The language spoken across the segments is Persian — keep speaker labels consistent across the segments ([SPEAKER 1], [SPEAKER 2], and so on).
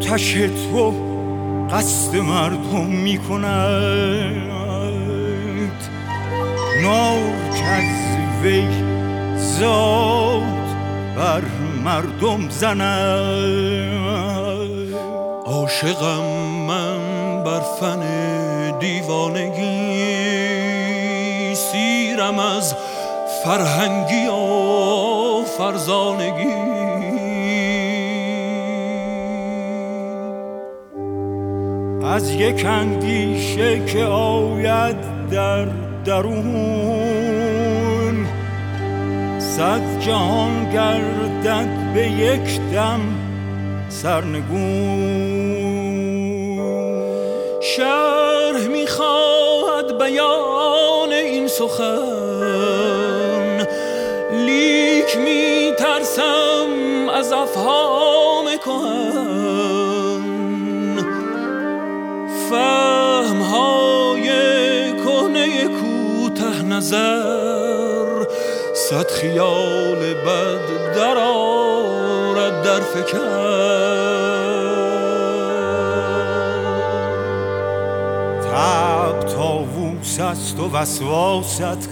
[SPEAKER 1] آتش تو قصد مردم می کند، نار که از وی زاد بر مردم زند.
[SPEAKER 2] عاشقم من بر فن دیوانگی، سیرم از فرهنگی و فرزانگی.
[SPEAKER 1] از یک اندیشه که آید در درون، صد جهان گردد به یک دم سرنگون.
[SPEAKER 2] شرح میخواهد بیان این سخن، لیک میترسم از افهام کهن. فهمهای کهنه کوته نظر، صد خیال بد در آرد در فکر.
[SPEAKER 1] طبع طاووس است و وسواست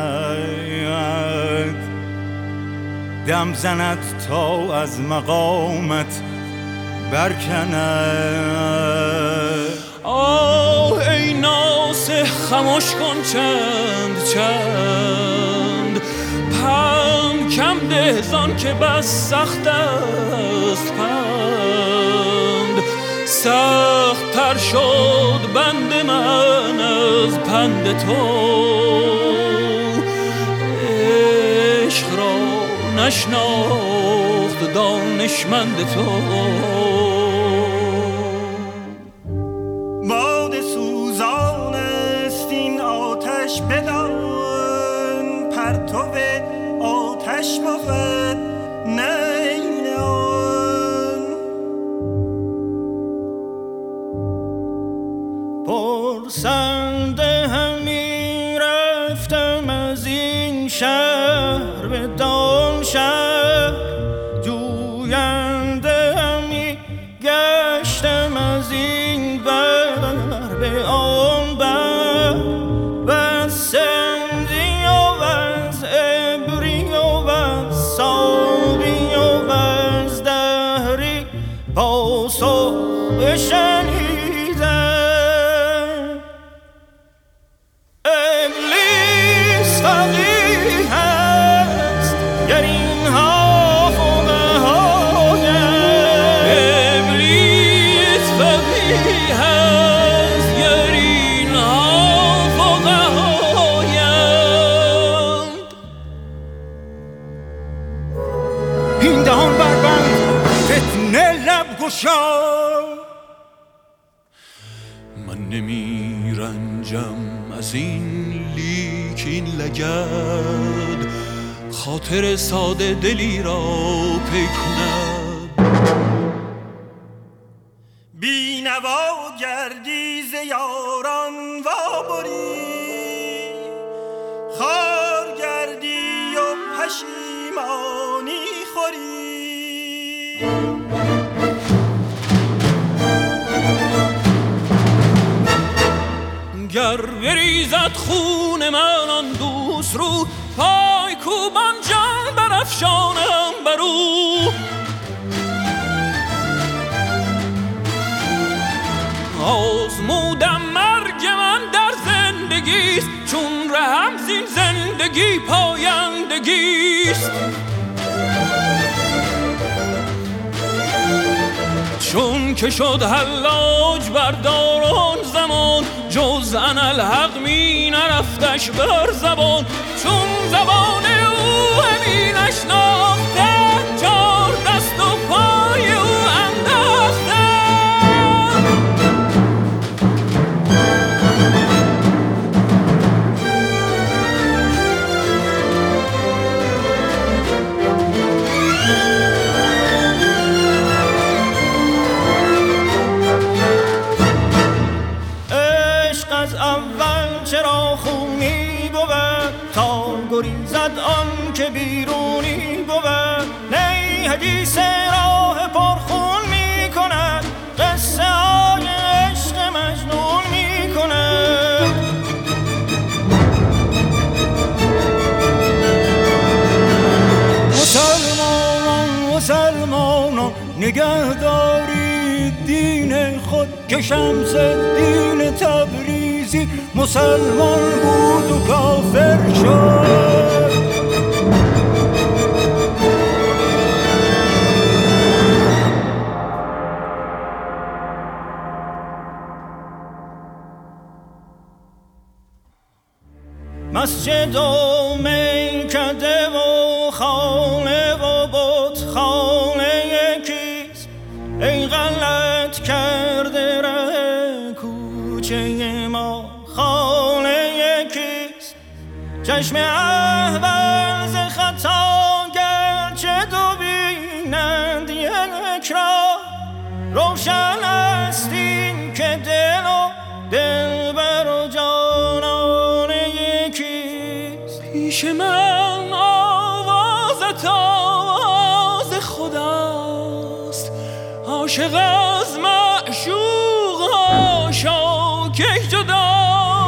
[SPEAKER 1] کند، دم زند تا از مقامت برکند.
[SPEAKER 2] آه ای ناصح خموش کن چند چند، پند کم ده زان که بس سخت است پند. سخت تر شد بند من از پند تو، عشق را نشناخت دانشمند تو.
[SPEAKER 1] باد سوزان است این آتش بدان، پرتو آتش بود نیل آن. پرسنده همی رفتم از این شهر به دام شهر، جوینده همی گشتم از این بر به آن بر. و سندی و از عبری و از ساقی و از دهری پاسخ بشنیدم. ابلیس فقیه است گر اینها فقهایند، ابلیس فقیه است گر اینها فقهایند. این دهان بربند فتنه لب گشا،
[SPEAKER 2] من نمی رنجم از این لیک این لگد، خاطر ساده دلی را پی کند.
[SPEAKER 1] بی نوا گردی ز یاران وابری، خار گردی و پشیمانی خوری.
[SPEAKER 2] گر بریزد خون من آن دوست رو، پای کوبان جان برافشانم بر او. آزمودم مرگ من در زندگیست، چون رهم زین زندگی پایندگیست. چون که شد حلاج بردار آن زمان، جز انالحق می نرفتش بر زبان. چون زبان او همی نشناخته، چار دست و پای او انداخته.
[SPEAKER 1] چرا خونی بود تا گریزد آن که بیرونی بود. نی حدیث راه پرخون می کند نگهدارید دین خود که شمس دین تبریزی مسلمان بود و کافر شد. مسجد و میکده و خانه و بتخانه یکیست، ای غلط کرده ره کوچه ما خانه یکیست. چشم احول ز خطا گرچه دو بینند یک را، روشن است این که دل و دلبر و جانان یکیست.
[SPEAKER 2] پیش من آواز آواز خداست، عاشق از معشوق هاشا که جداست.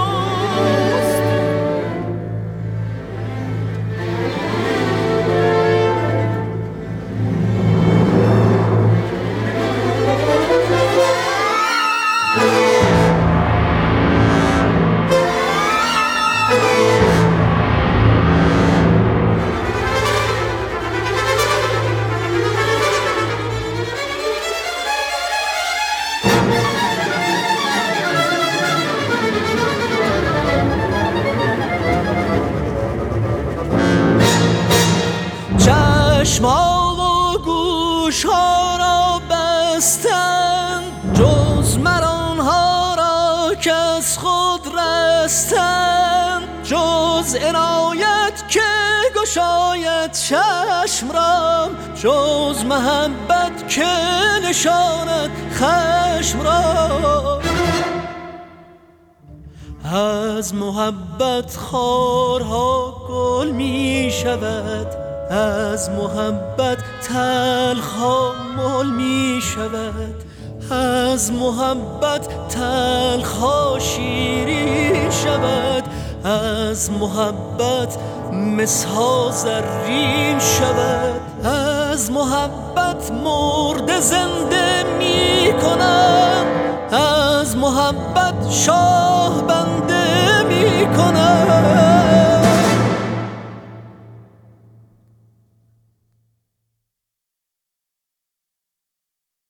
[SPEAKER 3] چشما و گوش ها را بستن، جز مرانها را که از خود رستن، جز عنایت که گشاید چشم را، جز محبت که نشاند خشم را. از محبت خارها گل می شود، از محبت تلخ مل می شود، از محبت تلخ شیرین شود، از محبت مسها زرین شود. از محبت مرده زنده می کنم، از محبت شاه